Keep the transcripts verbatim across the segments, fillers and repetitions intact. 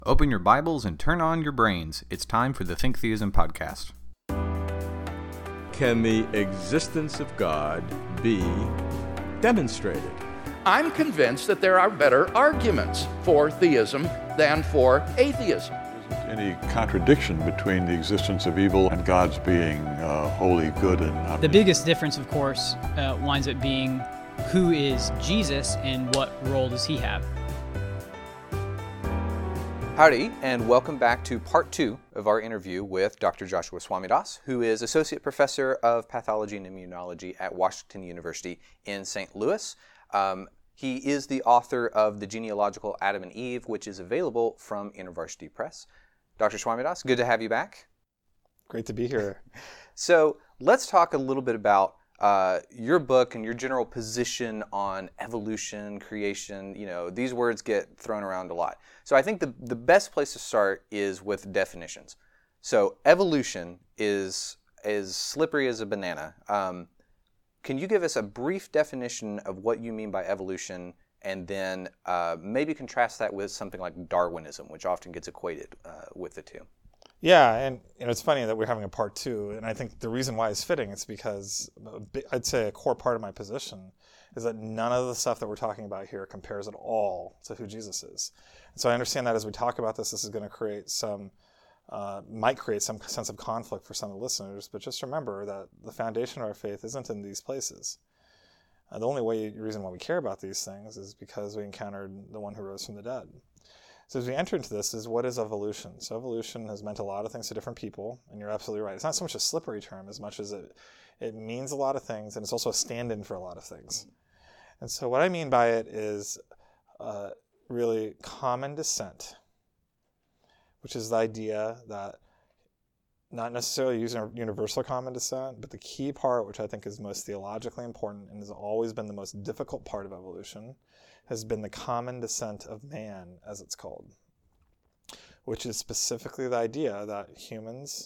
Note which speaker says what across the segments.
Speaker 1: Open your Bibles and turn on your brains. It's time for the Think Theism podcast.
Speaker 2: Can the existence of God be demonstrated?
Speaker 3: I'm convinced that there are better arguments for theism than for atheism.
Speaker 4: Any contradiction between the existence of evil and God's being uh, wholly good and not.
Speaker 5: The biggest difference, of course, uh, winds up being who is Jesus and what role does he have?
Speaker 1: Howdy, and welcome back to part two of our interview with Doctor Joshua Swamidass, who is Associate Professor of Pathology and Immunology at Washington University in Saint Louis. Um, he is the author of The Genealogical Adam and Eve, which is available from InterVarsity Press. Doctor Swamidass, good to have you back.
Speaker 6: Great to be here.
Speaker 1: So let's talk a little bit about uh, your book and your general position on evolution, creation. You know, these words get thrown around a lot. So I think the, the best place to start is with definitions. So evolution is as slippery as a banana. Um, can you give us a brief definition of what you mean by evolution, and then uh, maybe contrast that with something like Darwinism, which often gets equated uh, with the two?
Speaker 6: Yeah, and you know, it's funny that we're having a part two, and I think the reason why it's fitting is because I'd say a core part of my position is that none of the stuff that we're talking about here compares at all to who Jesus is. And so I understand that as we talk about this, this is going to create some, uh, might create some sense of conflict for some of the listeners, but just remember that the foundation of our faith isn't in these places. Uh, the only way, reason why we care about these things is because we encountered the one who rose from the dead. So as we enter into this is, what is evolution? So evolution has meant a lot of things to different people, and you're absolutely right. It's not so much a slippery term as much as it, it means a lot of things, and it's also a stand-in for a lot of things. And so what I mean by it is uh, really common descent, which is the idea that not necessarily using universal common descent, but the key part, which I think is most theologically important and has always been the most difficult part of evolution, has been the common descent of man, as it's called, which is specifically the idea that humans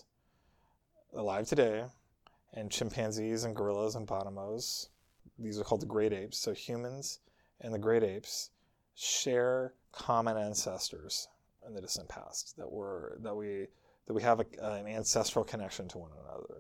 Speaker 6: alive today and chimpanzees and gorillas and bonobos, these are called the great apes, so humans and the great apes share common ancestors in the distant past, that we're that we that we have a, an ancestral connection to one another.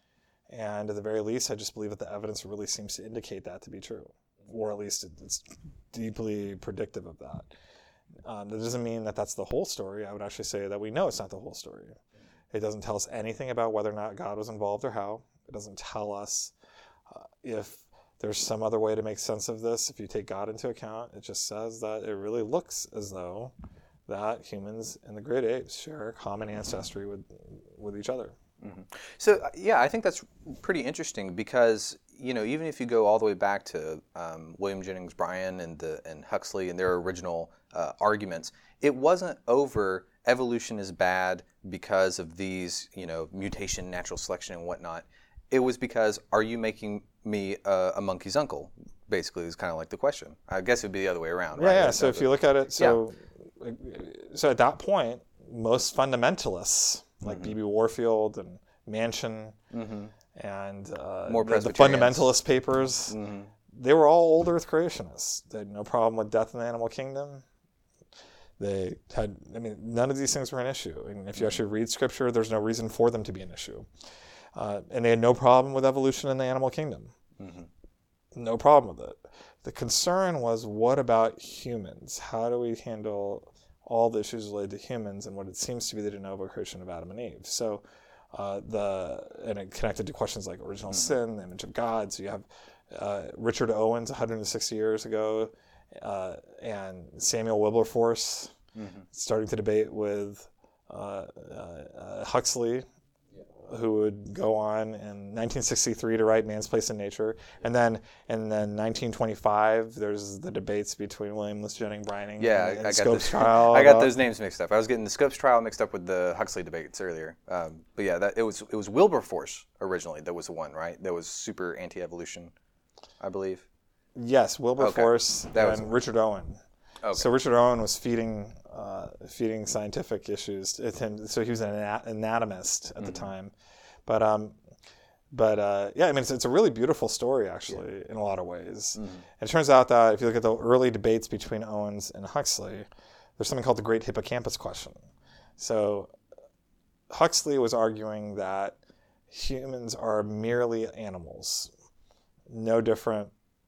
Speaker 6: And at the very least, I just believe that the evidence really seems to indicate that to be true, or at least it's deeply predictive of that. Um, that doesn't mean that that's the whole story. I would actually say that we know it's not the whole story. It doesn't tell us anything about whether or not God was involved or how. It doesn't tell us uh, if there's some other way to make sense of this if you take God into account. It just says that it really looks as though that humans and the great apes share a common ancestry with with each other.
Speaker 1: Mm-hmm. So, yeah, I think that's pretty interesting because, you know, even if you go all the way back to um, William Jennings Bryan and the and Huxley and their original uh, arguments, it wasn't over evolution is bad because of these, you know, mutation, natural selection, and whatnot. It was because, are you making me a, a monkey's uncle? Basically, is kind of like the question. I guess it would be the other way around, right?
Speaker 6: Yeah, yeah. So if you look at it, so yeah. so at that point, most fundamentalists, like mm-hmm. B B Warfield and Manchin mm-hmm. and uh,
Speaker 1: More
Speaker 6: the, the fundamentalist papers, mm-hmm. they were all old Earth creationists. They had no problem with death in the animal kingdom. They had, I mean, none of these things were an issue. And if you actually read Scripture, there's no reason for them to be an issue. Uh, and they had no problem with evolution in the animal kingdom. Mm-hmm. No problem with it. The concern was, what about humans? How do we handle all the issues related to humans and what it seems to be the de novo creation of Adam and Eve? So, uh, the and it connected to questions like original mm-hmm. sin, the image of God. So you have uh, Richard Owens one hundred sixty years ago, uh, and Samuel Wilberforce mm-hmm. starting to debate with uh, uh, Huxley, who would go on in nineteen sixty-three to write Man's Place in Nature. And then in then nineteen twenty-five, there's the debates between William Lewis Jennings Bryan
Speaker 1: yeah,
Speaker 6: and, and
Speaker 1: I got
Speaker 6: Scopes
Speaker 1: this,
Speaker 6: trial.
Speaker 1: I got those names mixed up. I was getting the Scopes trial mixed up with the Huxley debates earlier. Um, but yeah, that, it was it was Wilberforce originally that was the one, right? That was super anti-evolution, I believe.
Speaker 6: Yes, Wilberforce okay. and Richard Owen. Okay. So Richard Owen was feeding uh, feeding scientific issues to him. So he was an anatomist at mm-hmm. the time. But um, but uh, yeah, I mean, it's, it's a really beautiful story, actually, yeah. in a lot of ways. Mm-hmm. And it turns out that if you look at the early debates between Owens and Huxley, there's something called the Great Hippocampus Question. So Huxley was arguing that humans are merely animals, no different.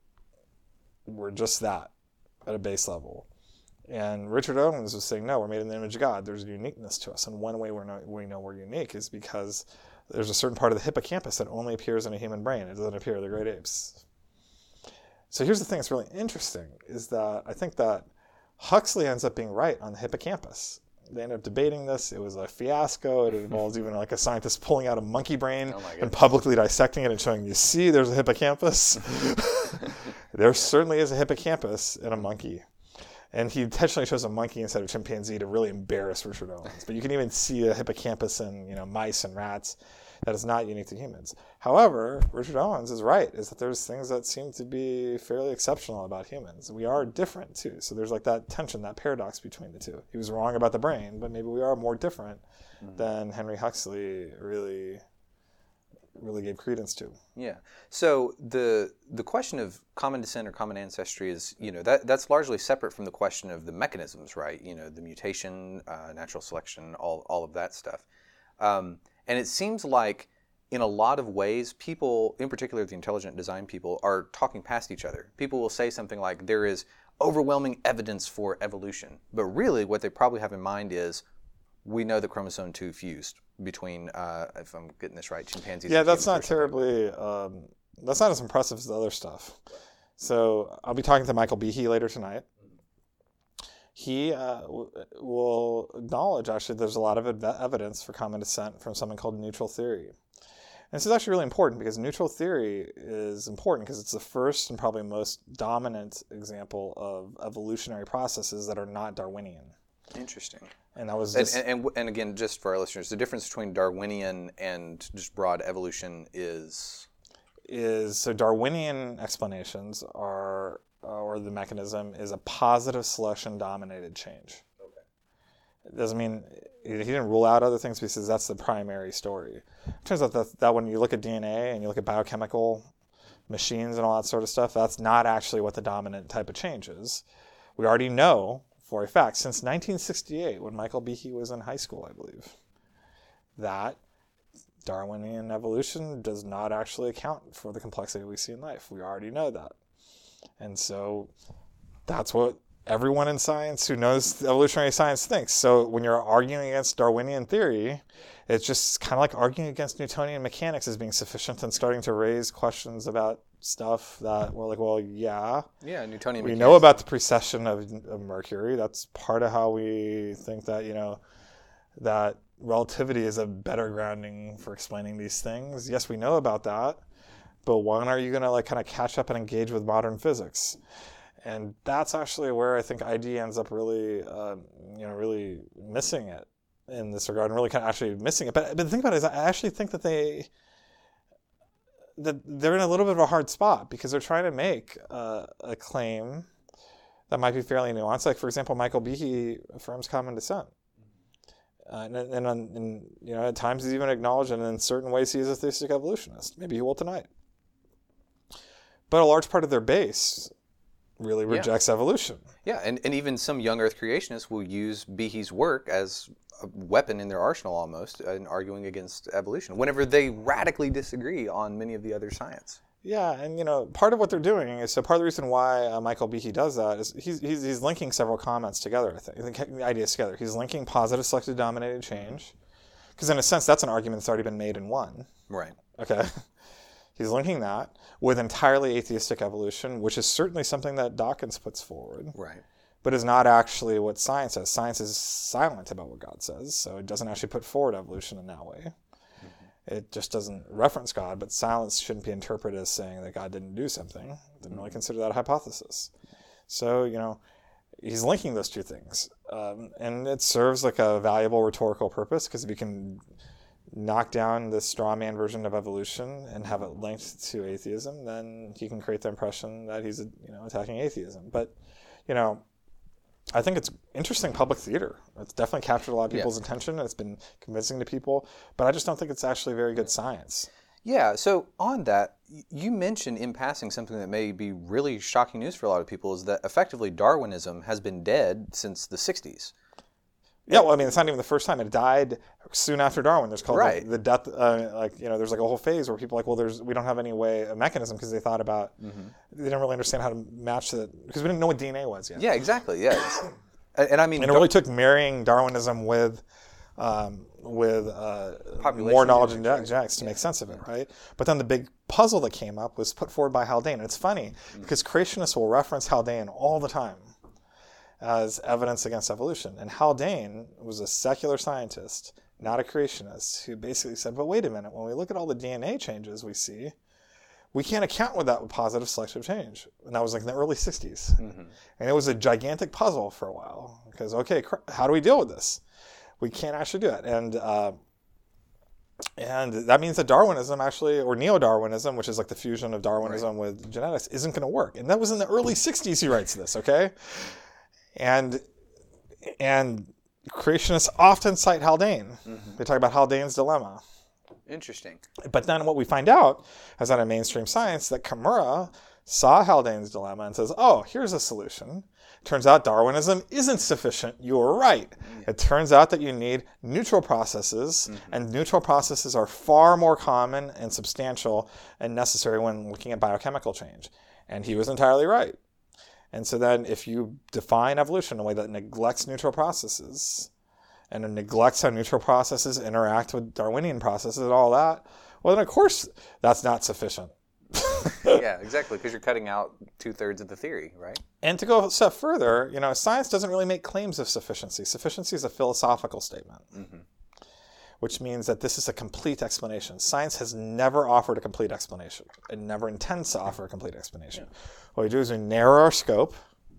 Speaker 6: We're just that at a base level. And Richard Owens was saying, no, we're made in the image of God. There's a uniqueness to us. And one way we're not, we know we're unique is because there's a certain part of the hippocampus that only appears in a human brain. It doesn't appear in the great apes. So here's the thing that's really interesting, is that I think that Huxley ends up being right on the hippocampus. They ended up debating this. It was a fiasco. It involves even like a scientist pulling out a monkey brain
Speaker 1: Oh my
Speaker 6: and
Speaker 1: goodness.
Speaker 6: publicly dissecting it and showing, you see, there's a hippocampus. There certainly is a hippocampus in a monkey. And he intentionally chose a monkey instead of a chimpanzee to really embarrass Richard Owens. But you can even see a hippocampus in, you know, mice and rats. That is not unique to humans. However, Richard Owens is right, is that there's things that seem to be fairly exceptional about humans. We are different, too. So there's like that tension, that paradox between the two. He was wrong about the brain, but maybe we are more different mm-hmm. than Henry Huxley really really gave credence to.
Speaker 1: Yeah. So the the question of common descent or common ancestry is, you know, that that's largely separate from the question of the mechanisms, right? You know, the mutation, uh, natural selection, all all of that stuff. Um, and it seems like in a lot of ways, people, in particular the intelligent design people, are talking past each other. People will say something like, there is overwhelming evidence for evolution. But really what they probably have in mind is, we know that chromosome two fused between, uh, if I'm getting this right, chimpanzees
Speaker 6: Yeah,
Speaker 1: and
Speaker 6: that's not
Speaker 1: humans or something.
Speaker 6: terribly, um, that's not as impressive as the other stuff. So I'll be talking to Michael Behe later tonight. He uh, w- will acknowledge, actually, there's a lot of ev- evidence for common descent from something called neutral theory. And this is actually really important because neutral theory is important because it's the first and probably most dominant example of evolutionary processes that are not Darwinian.
Speaker 1: Interesting.
Speaker 6: And that was
Speaker 1: And,
Speaker 6: just...
Speaker 1: and, and, and again, just for our listeners, the difference between Darwinian and just broad evolution is...
Speaker 6: is so Darwinian explanations are, uh, or the mechanism is a positive selection-dominated change. Okay. It doesn't mean he didn't rule out other things because that's the primary story. It turns out that, that when you look at D N A and you look at biochemical machines and all that sort of stuff, that's not actually what the dominant type of change is. We already know for a fact since nineteen sixty-eight, when Michael Behe was in high school, I believe, that Darwinian evolution does not actually account for the complexity we see in life. We already know that. And so that's what everyone in science who knows evolutionary science thinks. So when you're arguing against Darwinian theory, it's just kind of like arguing against Newtonian mechanics as being sufficient and starting to raise questions about stuff that we're like, well, yeah.
Speaker 1: Yeah, Newtonian
Speaker 6: We
Speaker 1: mechanics.
Speaker 6: know about the precession of, of Mercury. That's part of how we think that, you know, that relativity is a better grounding for explaining these things. Yes, we know about that, but when are you going to like kind of catch up and engage with modern physics? And that's actually where I think I D ends up really, uh, you know, really missing it in this regard, and really kind of actually missing it. But, but the thing about it is, I actually think that they that they're in a little bit of a hard spot because they're trying to make uh, a claim that might be fairly nuanced. Like, for example, Michael Behe affirms common descent. Uh, and, and, and you know, at times he's even acknowledged, and in certain ways he is a theistic evolutionist. Maybe he will tonight. But a large part of their base really rejects
Speaker 1: yeah.
Speaker 6: evolution.
Speaker 1: Yeah, and, and even some young Earth creationists will use Behe's work as a weapon in their arsenal almost in arguing against evolution, whenever they radically disagree on many of the other science.
Speaker 6: Yeah, and you know, part of what they're doing is, so part of the reason why uh, Michael Behe does that is he's, he's he's linking several comments together, I think, the ideas together. He's linking positive selective dominated change, because in a sense that's an argument that's already been made and won.
Speaker 1: Right.
Speaker 6: Okay. He's linking that with entirely atheistic evolution, which is certainly something that Dawkins puts forward.
Speaker 1: Right.
Speaker 6: But is not actually what science says. Science is silent about what God says, so it doesn't actually put forward evolution in that way. Mm-hmm. It just doesn't reference God, but silence shouldn't be interpreted as saying that God didn't do something. Didn't really consider that a hypothesis. So, you know, he's linking those two things. Um, and it serves like a valuable rhetorical purpose, because if you can knock down the straw man version of evolution and have it linked to atheism, then he can create the impression that he's, you know, attacking atheism. But, you know, I think it's interesting public theater. It's definitely captured a lot of people's
Speaker 1: yeah.
Speaker 6: attention. It's been convincing to people, but I just don't think it's actually very good science.
Speaker 1: Yeah, so on that, y- you mentioned in passing something that may be really shocking news for a lot of people, is that effectively Darwinism has been dead since the sixties.
Speaker 6: Yeah, well, I mean, it's not even the first time. It died soon after Darwin. There's called
Speaker 1: Right.
Speaker 6: like, the death, uh, like, you know, there's like a whole phase where people are like, well, there's we don't have any way, a mechanism, because they thought about,
Speaker 1: Mm-hmm.
Speaker 6: they didn't really understand how to match the, because we didn't know what D N A was yet.
Speaker 1: Yeah, exactly, yeah. and, and I mean,
Speaker 6: And it really took marrying Darwinism with um, with uh,
Speaker 1: Population
Speaker 6: more knowledge in
Speaker 1: genetics,
Speaker 6: genetics to make sense of it, right? But then the big puzzle that came up was put forward by Haldane. And it's funny, because creationists will reference Haldane all the time as evidence against evolution. And Haldane was a secular scientist, not a creationist, who basically said, but wait a minute, when we look at all the D N A changes we see, we can't account with that with positive selective change. And that was like in the early sixties. Mm-hmm. And it was a gigantic puzzle for a while, because, okay, cr- how do we deal with this? We can't actually do it. And uh, and that means that Darwinism actually, or neo-Darwinism, which is like the fusion of Darwinism right. with genetics, isn't going to work. And that was in the early sixties he writes this, okay? And and creationists often cite Haldane. Mm-hmm. They talk about Haldane's dilemma.
Speaker 1: Interesting.
Speaker 6: But then what we find out, as out of mainstream science, that Kimura saw Haldane's dilemma and says, oh, here's a solution. Turns out Darwinism isn't sufficient. You were right. Yeah. It turns out that you need neutral processes, mm-hmm. and neutral processes are far more common and substantial and necessary when looking at biochemical change. And he was entirely right. And so then if you define evolution in a way that neglects neutral processes, and it neglects how neutral processes interact with Darwinian processes and all that, well, then of course that's not sufficient.
Speaker 1: Yeah, exactly, because you're cutting out two-thirds of the theory, right?
Speaker 6: And to go a step further, you know, science doesn't really make claims of sufficiency. Sufficiency is a philosophical statement, mm-hmm. which means that this is a complete explanation. Science has never offered a complete explanation. It never intends to offer a complete explanation. Yeah. What we do is we narrow our scope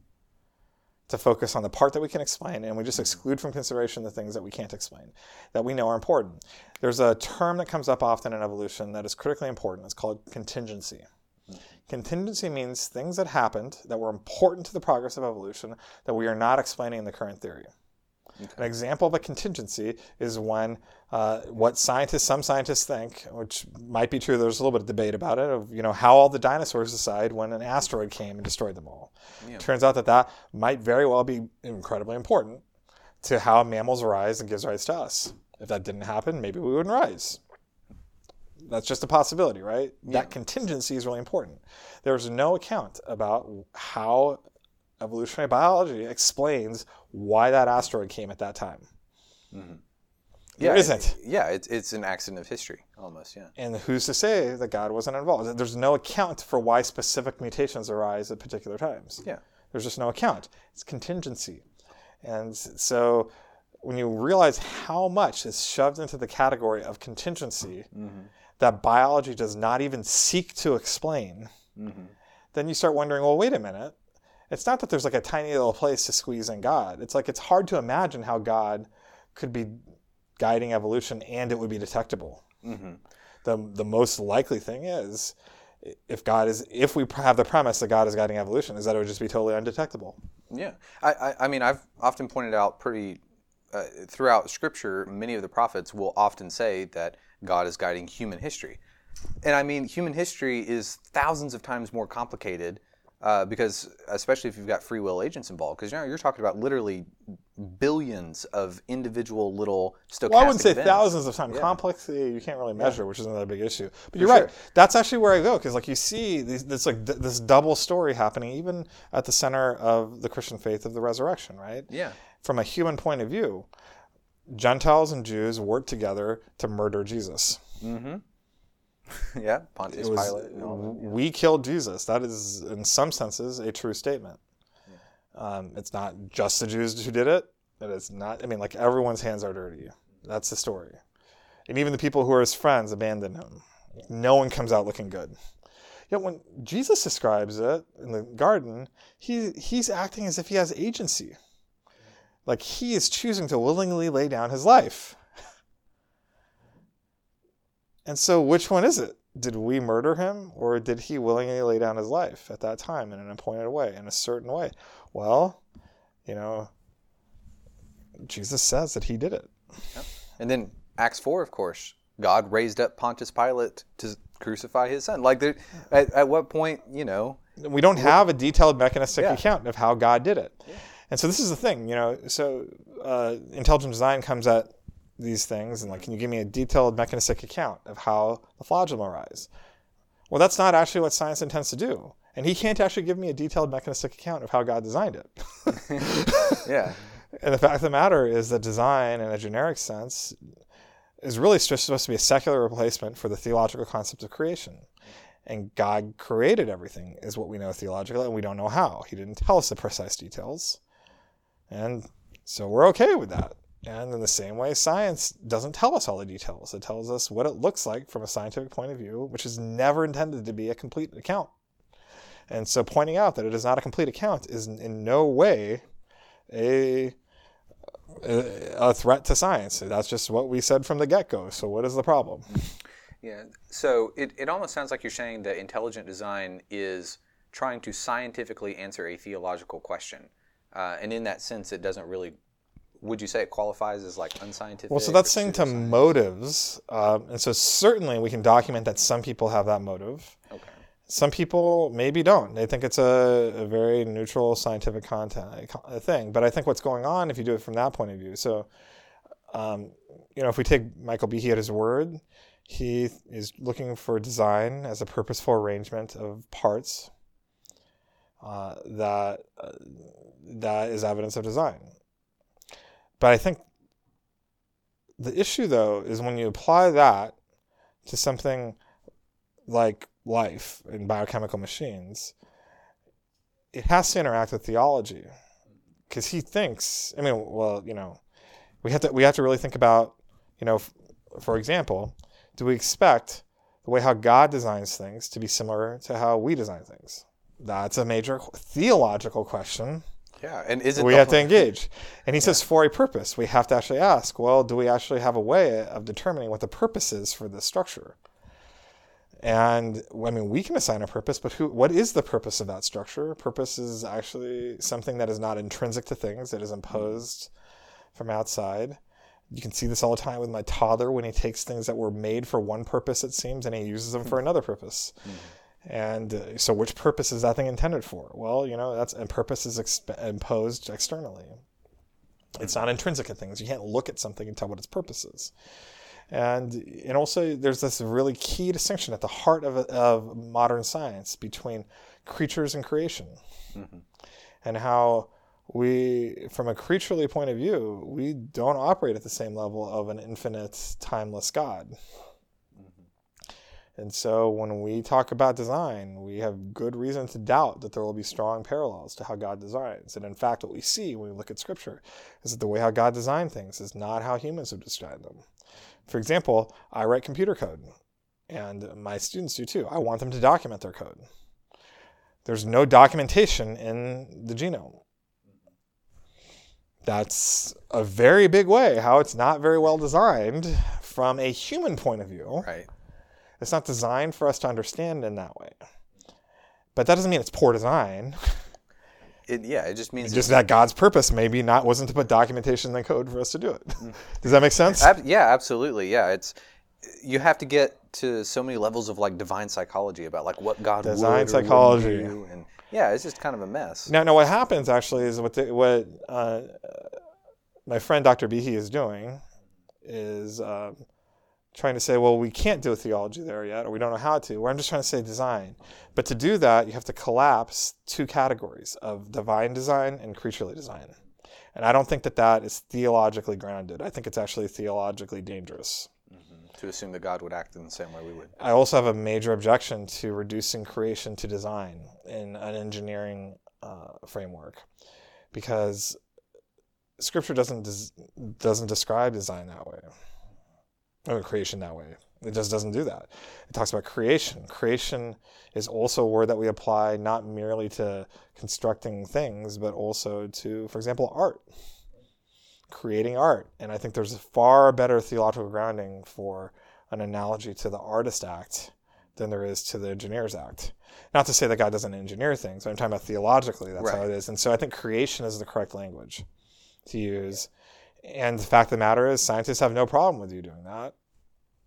Speaker 6: to focus on the part that we can explain, and we just exclude from consideration the things that we can't explain, that we know are important. There's a term that comes up often in evolution that is critically important. It's called contingency. Contingency means things that happened that were important to the progress of evolution that we are not explaining in the current theory. Okay. An example of a contingency is when uh, what scientists, some scientists think, which might be true, there's a little bit of debate about it, of you know how all the dinosaurs decide when an asteroid came and destroyed them all. Yeah. Turns out that that might very well be incredibly important to how mammals rise and gives rise to us. If that didn't happen, maybe we wouldn't rise. That's just a possibility, right? Yeah. That contingency is really important. There's no account about how evolutionary biology explains why that asteroid came at that time. Mm-hmm. There
Speaker 1: yeah,
Speaker 6: isn't.
Speaker 1: It, yeah, it's it's an accident of history, almost, yeah.
Speaker 6: And who's to say that God wasn't involved? There's no account for why specific mutations arise at particular times.
Speaker 1: Yeah.
Speaker 6: There's just no account. It's contingency. And so when you realize how much is shoved into the category of contingency mm-hmm. that biology does not even seek to explain, mm-hmm. then you start wondering, well, wait a minute. It's not that there's like a tiny little place to squeeze in God. It's like it's hard to imagine how God could be guiding evolution and it would be detectable. Mm-hmm. The the most likely thing is, if God is, if we have the premise that God is guiding evolution, is that it would just be totally undetectable.
Speaker 1: Yeah, I I, I mean I've often pointed out pretty uh, throughout Scripture, many of the prophets will often say that God is guiding human history, and I mean human history is thousands of times more complicated. Uh, because especially if you've got free will agents involved, because you know, you're talking about literally billions of individual little stochastic
Speaker 6: Well, I wouldn't say
Speaker 1: events.
Speaker 6: thousands of times.
Speaker 1: Yeah.
Speaker 6: Complexity you can't really measure, yeah. which is another big issue. But you're
Speaker 1: For
Speaker 6: right.
Speaker 1: Sure.
Speaker 6: That's actually where I go, because like you see these, this like th- this double story happening even at the center of the Christian faith of the resurrection, right?
Speaker 1: Yeah.
Speaker 6: From a human point of view, Gentiles and Jews worked together to murder Jesus.
Speaker 1: Mm-hmm. Yeah, Pontius
Speaker 6: was,
Speaker 1: Pilate. And all that, yeah.
Speaker 6: We killed Jesus. That is, in some senses, a true statement. Yeah. Um, it's not just the Jews who did it. It is not. I mean, like everyone's hands are dirty. That's the story. And even the people who are his friends abandoned him. No one comes out looking good. Yet when Jesus describes it in the garden, he he's acting as if he has agency. Like he is choosing to willingly lay down his life. And so which one is it? Did we murder him, or did he willingly lay down his life at that time in an appointed way, in a certain way? Well, you know, Jesus says that he did it.
Speaker 1: Yep. And then Acts four, of course, God raised up Pontius Pilate to crucify his son. Like, there, at, at what point, you know?
Speaker 6: We don't have a detailed mechanistic
Speaker 1: Yeah.
Speaker 6: account of how God did it. Yeah. And so this is the thing, you know, so uh, intelligent design comes at these things and like, can you give me a detailed mechanistic account of how the flagellum arise? Well, that's not actually what science intends to do. And he can't actually give me a detailed mechanistic account of how God designed it.
Speaker 1: Yeah.
Speaker 6: And the fact of the matter is that design, in a generic sense, is really just supposed to be a secular replacement for the theological concept of creation. And God created everything, is what we know theologically, and we don't know how. He didn't tell us the precise details. And so we're okay with that. And in the same way, science doesn't tell us all the details. It tells us what it looks like from a scientific point of view, which is never intended to be a complete account. And so pointing out that it is not a complete account is in no way a, a threat to science. That's just what we said from the get-go. So what is the problem?
Speaker 1: Yeah. So it, it almost sounds like you're saying that intelligent design is trying to scientifically answer a theological question. Uh, and in that sense, it doesn't really, would you say it qualifies as like unscientific?
Speaker 6: Well, so that's saying to motives. Um, and so certainly we can document that some people have that motive.
Speaker 1: Okay.
Speaker 6: Some people maybe don't. They think it's a, a very neutral scientific content a thing. But I think what's going on, if you do it from that point of view, so, um, you know, if we take Michael Behe at his word, he is looking for design as a purposeful arrangement of parts uh, that uh, that is evidence of design. But I think the issue, though, is when you apply that to something like life in biochemical machines, it has to interact with theology. Because he thinks, I mean, well, you know, we have to we have to really think about, you know, f- for example, do we expect the way how God designs things to be similar to how we design things? That's a major theological question.
Speaker 1: Yeah, and is it
Speaker 6: we
Speaker 1: the
Speaker 6: have
Speaker 1: whole-
Speaker 6: to engage. And he
Speaker 1: Yeah.
Speaker 6: says for a purpose. We have to actually ask, well, do we actually have a way of determining what the purpose is for this structure? And I mean, we can assign a purpose, but who? What is the purpose of that structure? Purpose is actually something that is not intrinsic to things. It is imposed from outside. You can see this all the time with my toddler when he takes things that were made for one purpose, it seems, and he uses them for another purpose. Mm-hmm. And uh, so which purpose is that thing intended for? Well, you know, that's and purpose is exp- imposed externally. It's not intrinsic to things. You can't look at something and tell what its purpose is. And and also there's this really key distinction at the heart of, of modern science between creatures and creation. Mm-hmm. And how we, from a creaturely point of view, we don't operate at the same level of an infinite, timeless God. Mm-hmm. And so when we talk about design, we have good reason to doubt that there will be strong parallels to how God designs. And in fact, what we see when we look at Scripture is that the way how God designed things is not how humans have designed them. For example, I write computer code, and my students do too. I want them to document their code. There's no documentation in the genome. That's a very big way how it's not very well designed from a human point of view.
Speaker 1: Right.
Speaker 6: It's not designed for us to understand in that way. But that doesn't mean it's poor design.
Speaker 1: It, yeah, it just means...
Speaker 6: It's just that God's purpose maybe not wasn't to put documentation in the code for us to do it. Does that make sense?
Speaker 1: Ab- yeah, absolutely. Yeah, it's you have to get to so many levels of like divine psychology about like what God
Speaker 6: Design
Speaker 1: would or
Speaker 6: psychology.
Speaker 1: wouldn't do, and yeah, it's just kind of a mess.
Speaker 6: Now, now what happens actually is what the, what uh, my friend Doctor Behe is doing is uh, trying to say, well, we can't do a theology there yet, or we don't know how to. Where I'm just trying to say design. But to do that, you have to collapse two categories of divine design and creaturely design. And I don't think that that is theologically grounded. I think it's actually theologically dangerous.
Speaker 1: Mm-hmm. To assume that God would act in the same way we would.
Speaker 6: I also have a major objection to reducing creation to design in an engineering uh, framework, because Scripture doesn't des- doesn't describe design that way, or creation that way. It just doesn't do that. It talks about creation. Creation is also a word that we apply not merely to constructing things, but also to, for example, art. Creating art. And I think there's a far better theological grounding for an analogy to the Artist Act than there is to the Engineers Act. Not to say that God doesn't engineer things, but I'm talking about theologically, that's
Speaker 1: right.
Speaker 6: how it is. And so I think creation is the correct language to use. And the fact of the matter is, scientists have no problem with you doing that.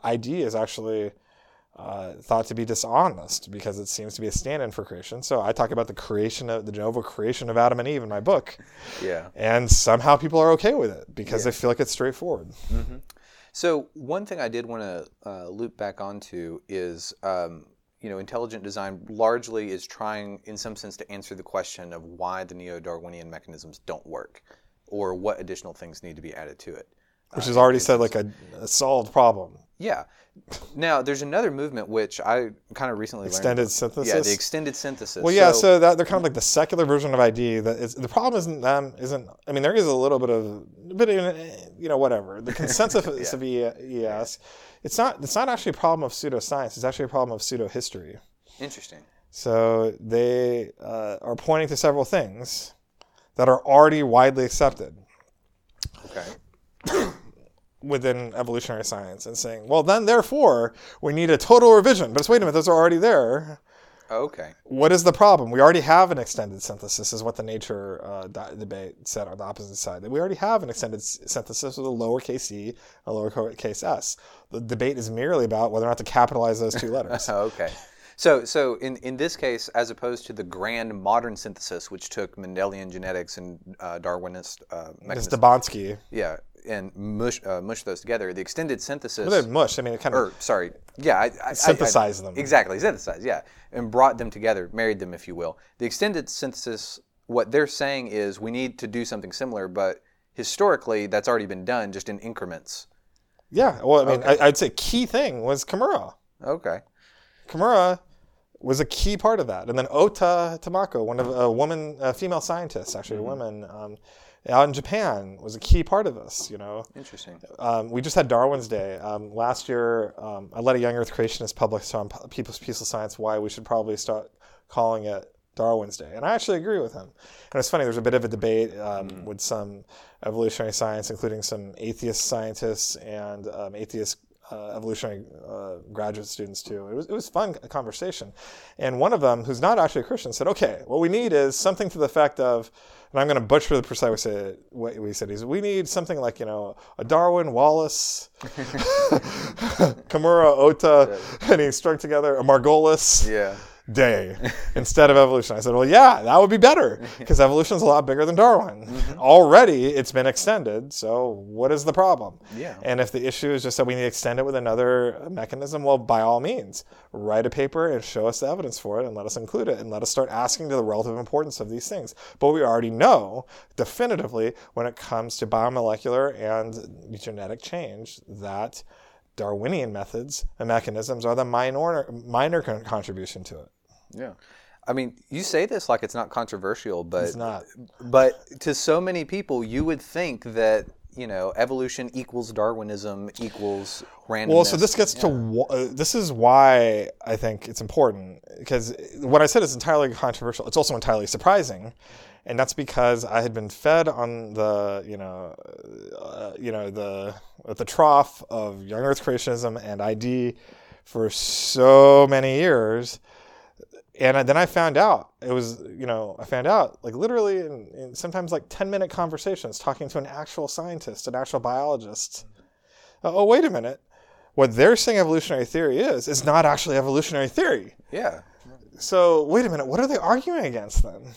Speaker 6: I D is actually uh, thought to be dishonest because it seems to be a stand-in for creation. So I talk about the creation of the de novo creation of Adam and Eve in my book.
Speaker 1: Yeah.
Speaker 6: And somehow people are okay with it because
Speaker 1: Yeah.
Speaker 6: they feel like it's straightforward.
Speaker 1: Mm-hmm. So one thing I did want to uh, loop back onto is, um, you know, intelligent design largely is trying, in some sense, to answer the question of why the neo-Darwinian mechanisms don't work, or what additional things need to be added to it.
Speaker 6: Which
Speaker 1: Uh,
Speaker 6: is already
Speaker 1: in
Speaker 6: said
Speaker 1: terms-
Speaker 6: like a, a solved problem.
Speaker 1: Yeah. Now, there's another movement which I kind of recently
Speaker 6: Extended
Speaker 1: learned.
Speaker 6: synthesis?
Speaker 1: Yeah, the extended synthesis.
Speaker 6: Well, yeah, so, that they're kind of like the secular version of I D. That is, the problem isn't them, isn't, I mean, there is a little bit of, but you know, whatever. The consensus of E S, it's not, it's not actually a problem of pseudoscience. It's actually a problem of pseudo-history.
Speaker 1: Interesting.
Speaker 6: So they uh, are pointing to several things that are already widely accepted
Speaker 1: Okay.
Speaker 6: within evolutionary science and saying, well, then, therefore, we need a total revision. But it's, wait a minute, those are already there.
Speaker 1: Okay.
Speaker 6: What is the problem? We already have an extended synthesis, is what the Nature uh, di- debate said on the opposite side. That we already have an extended s- synthesis with a lowercase e, a lowercase s. The debate is merely about whether or not to capitalize those two letters.
Speaker 1: Okay. So, so in, in this case, as opposed to the grand modern synthesis, which took Mendelian genetics and uh, Darwinist uh,
Speaker 6: It's
Speaker 1: mechanisms,
Speaker 6: Debonsky.
Speaker 1: yeah, and mush uh, mush those together, the extended synthesis.
Speaker 6: Well, they're mush. I mean, it kind
Speaker 1: or
Speaker 6: of
Speaker 1: sorry, yeah, I, I,
Speaker 6: synthesized
Speaker 1: I, I,
Speaker 6: them.
Speaker 1: Exactly, synthesized, yeah, and brought them together, married them, if you will. The extended synthesis, what they're saying is we need to do something similar, but historically that's already been done, just in increments.
Speaker 6: Yeah. Well, I mean,
Speaker 1: Okay.
Speaker 6: I, I'd say key thing was Kimura.
Speaker 1: Okay.
Speaker 6: Kimura was a key part of that. And then Ota Tamako, one of a woman, a female scientist, actually,
Speaker 1: Mm-hmm.
Speaker 6: a woman, um, out in Japan, was a key part of this, you know.
Speaker 1: Interesting.
Speaker 6: Um, we just had Darwin's Day. Um, last year, um, I let a young Earth creationist publish on People's Peaceful Science why we should probably start calling it Darwin's Day. And I actually agree with him. And it's funny, there's a bit of a debate um, mm. with some evolutionary science, including some atheist scientists and um, atheist Uh, evolutionary uh, graduate students too. It was it was fun conversation, and one of them, who's not actually a Christian, said, "Okay, what we need is something to the effect of," and I'm going to butcher the precise way we said, "Is we need something like you know a Darwin, Wallace, Kimura, Ota, and he strung together a Margolis
Speaker 1: Yeah.
Speaker 6: Day instead of evolution." I said, "Well, yeah, that would be better because evolution's a lot bigger than Darwin. Mm-hmm. Already, it's been extended. So, what is the problem?"
Speaker 1: Yeah.
Speaker 6: And if the issue is just that we need to extend it with another mechanism, well, by all means, write a paper and show us the evidence for it and let us include it and let us start asking to the relative importance of these things. But we already know definitively when it comes to biomolecular and genetic change that Darwinian methods and mechanisms are the minor minor con- contribution to it.
Speaker 1: Yeah. I mean, you say this like it's not controversial, but
Speaker 6: It's not.
Speaker 1: But to so many people, you would think that, you know, evolution equals Darwinism equals randomness.
Speaker 6: Well, so this gets
Speaker 1: Yeah.
Speaker 6: to wh- uh, this is why I think it's important, because what I said is entirely controversial. It's also entirely surprising, and that's because I had been fed on the you know uh, you know the at the trough of young Earth creationism and I D for so many years. And then I found out, it was, you know, I found out, like literally in, in sometimes like ten minute conversations talking to an actual scientist, an actual biologist. Oh, wait a minute. What they're saying evolutionary theory is, is not actually evolutionary theory.
Speaker 1: Yeah.
Speaker 6: So, wait a minute, what are they arguing against then?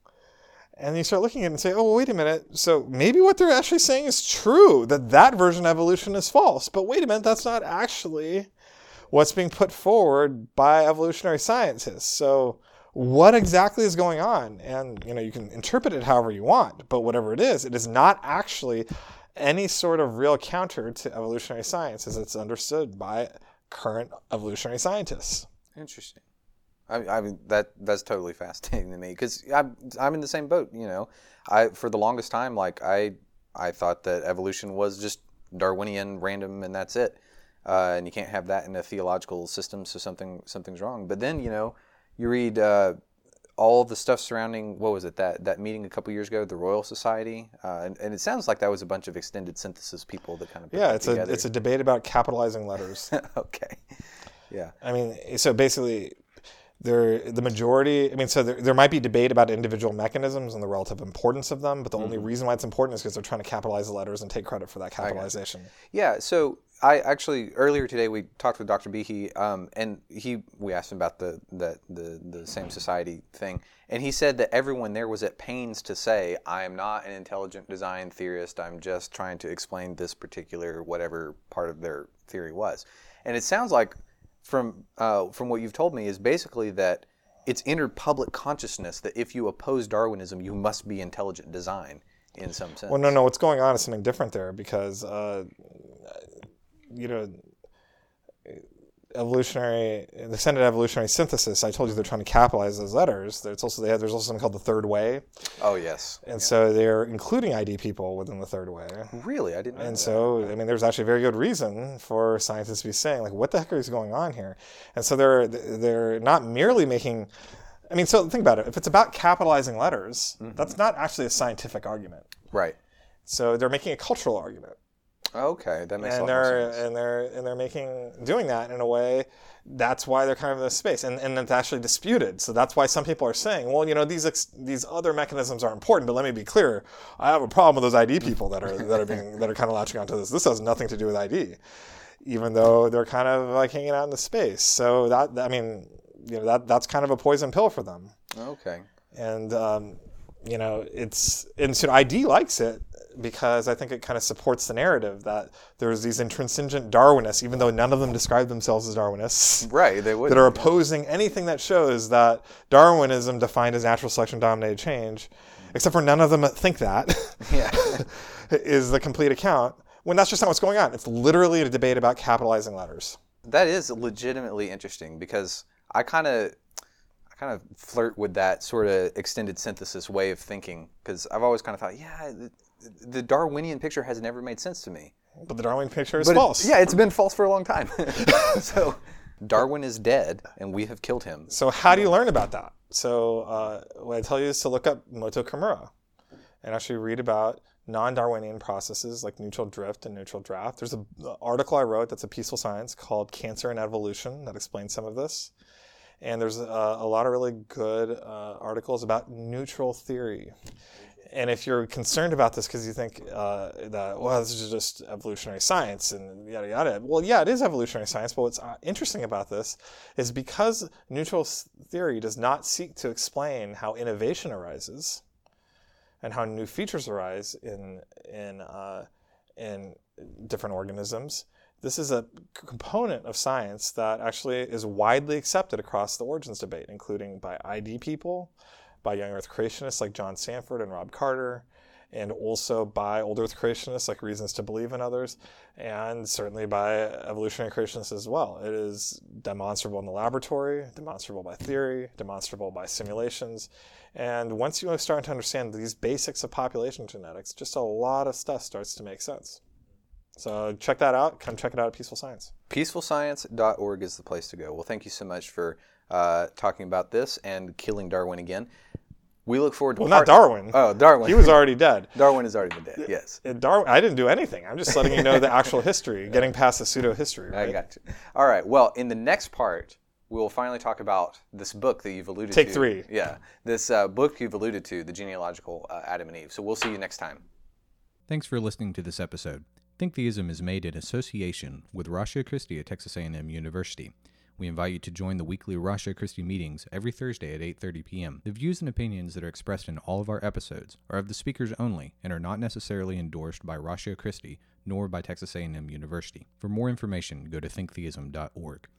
Speaker 6: And you start looking at it and say, oh, well, wait a minute. So maybe what they're actually saying is true, that that version of evolution is false. But wait a minute, that's not actually what's being put forward by evolutionary scientists. So what exactly is going on? And, you know, you can interpret it however you want, but whatever it is, it is not actually any sort of real counter to evolutionary science as it's understood by current evolutionary scientists.
Speaker 1: Interesting. I, I mean, that that's totally fascinating to me, because I'm, I'm in the same boat, you know. I for the longest time, like, I I thought that evolution was just Darwinian, random, and that's it. Uh, and you can't have that in a theological system, so something something's wrong. But then, you know, you read uh, all the stuff surrounding, what was it, that, that meeting a couple years ago, the Royal Society, uh, and, and it sounds like that was a bunch of extended synthesis people that kind of put
Speaker 6: Yeah,
Speaker 1: that
Speaker 6: it's
Speaker 1: together.
Speaker 6: a it's a debate about capitalizing letters.
Speaker 1: Okay. Yeah.
Speaker 6: I mean, so basically, there the majority. I mean, so there, there might be debate about individual mechanisms and the relative importance of them, but the mm-hmm. only reason why it's important is because they're trying to capitalize the letters and take credit for that capitalization.
Speaker 1: Yeah. So I actually earlier today we talked with Doctor Behe, um, and he we asked him about the, the the the same society thing, and he said that everyone there was at pains to say, "I am not an intelligent design theorist. I'm just trying to explain this particular whatever part of their theory was." And it sounds like from uh, from what you've told me is basically that it's entered public consciousness that if you oppose Darwinism, you must be intelligent design in some sense.
Speaker 6: Well, no, no. What's going on is something different there because, uh, you know, evolutionary, the extended evolutionary synthesis. I told you they're trying to capitalize those letters. There's also they have, there's also something called the third way.
Speaker 1: Oh yes.
Speaker 6: And
Speaker 1: yeah.
Speaker 6: so they're including I D people within the third way.
Speaker 1: Really, I didn't know
Speaker 6: And
Speaker 1: that.
Speaker 6: so, I mean, there's actually a very good reason for scientists to be saying, like, what the heck is going on here? And so they're they're not merely making. I mean, so think about it. If it's about capitalizing letters, mm-hmm. that's not actually a scientific argument.
Speaker 1: Right.
Speaker 6: So they're making a cultural argument.
Speaker 1: Okay, that makes
Speaker 6: and
Speaker 1: a lot
Speaker 6: they're
Speaker 1: more sense.
Speaker 6: and they're and they're making doing that in a way. That's why they're kind of in this space, and and it's actually disputed. So that's why some people are saying, well, you know, these ex- these other mechanisms are important, but let me be clear, I have a problem with those I D people that are that are being that are kind of latching onto this. This has nothing to do with I D, even though they're kind of like hanging out in the space. So that I mean. You know, that that's kind of a poison pill for them.
Speaker 1: Okay.
Speaker 6: And, um, you know, it's, and so I D likes it because I think it kind of supports the narrative that there's these intransigent Darwinists, even though none of them describe themselves as Darwinists.
Speaker 1: Right, they would.
Speaker 6: That are opposing anything that shows that Darwinism defined as natural selection dominated change, except for none of them think that,
Speaker 1: Yeah.
Speaker 6: is the complete account, when that's just not what's going on. It's literally a debate about capitalizing letters.
Speaker 1: That is legitimately interesting because I kind of, I kind of flirt with that sort of extended synthesis way of thinking because I've always kind of thought, yeah, the, the Darwinian picture has never made sense to me.
Speaker 6: But the Darwin picture is
Speaker 1: but
Speaker 6: false.
Speaker 1: It, yeah, it's been false for a long time. So Darwin is dead, and we have killed him.
Speaker 6: So how do you learn about that? So uh, what I tell you is to look up Moto Kimura and actually read about non-Darwinian processes like neutral drift and neutral draft. There's an article I wrote that's a Peaceful Science called Cancer and Evolution that explains some of this. And there's uh, a lot of really good uh, articles about neutral theory. And if you're concerned about this because you think uh, that, well, this is just evolutionary science and yada, yada. Well, yeah, it is evolutionary science, but what's interesting about this is because neutral theory does not seek to explain how innovation arises and how new features arise in, in, uh, in different organisms, this is a component of science that actually is widely accepted across the origins debate, including by I D people, by young Earth creationists like John Sanford and Rob Carter, and also by old Earth creationists like Reasons to Believe in others, and certainly by evolutionary creationists as well. It is demonstrable in the laboratory, demonstrable by theory, demonstrable by simulations. And once you start to understand these basics of population genetics, just a lot of stuff starts to make sense. So check that out. Come check it out at Peaceful Science.
Speaker 1: peaceful science dot org is the place to go. Well, thank you so much for uh, talking about this and killing Darwin again. We look forward to
Speaker 6: Well,
Speaker 1: part-
Speaker 6: not Darwin.
Speaker 1: Oh, Darwin.
Speaker 6: He was already dead.
Speaker 1: Darwin has already been dead, yes.
Speaker 6: Darwin, I didn't do anything. I'm just letting you know the actual history, getting past the pseudo-history. Right?
Speaker 1: I got you. All right. Well, in the next part, we will finally talk about this book that you've alluded
Speaker 6: Take
Speaker 1: to.
Speaker 6: three.
Speaker 1: Yeah. This uh, book you've alluded to, The Genealogical uh, Adam and Eve. So we'll see you next time.
Speaker 2: Thanks for listening to this episode. Think Theism is made in association with Ratio Christi at Texas A and M University. We invite you to join the weekly Ratio Christi meetings every Thursday at eight thirty p.m. The views and opinions that are expressed in all of our episodes are of the speakers only and are not necessarily endorsed by Ratio Christi nor by Texas A and M University. For more information, go to think theism dot org.